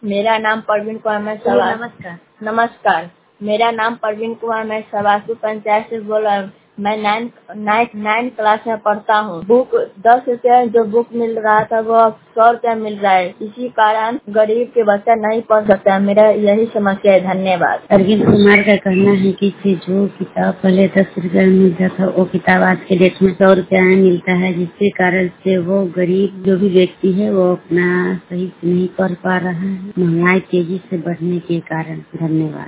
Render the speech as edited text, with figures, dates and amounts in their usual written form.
मेरा नाम प्रवीण कुमार, मैं नमस्कार। मेरा नाम प्रवीण कुमार, मैं सवासु पंचायत से बोल रहा हूँ। मैं नाइन्थ क्लास में पढ़ता हूँ। बुक 10 रुपया जो बुक मिल रहा था वो अब 100 रुपया मिल रहा है। इसी कारण गरीब के बच्चा नहीं पढ़ सकता। मेरा यही समस्या है। धन्यवाद। प्रवीण कुमार का कहना है कि जो किताब पहले 10 रुपया में मिलता था वो किताब आज के डेट में 100 रुपया में मिलता है, जिसके कारण से वो गरीब जो भी व्यक्ति है वो अपना सही से नहीं पढ़ पा रहा है, महंगाई तेजी से बढ़ने के कारण। धन्यवाद।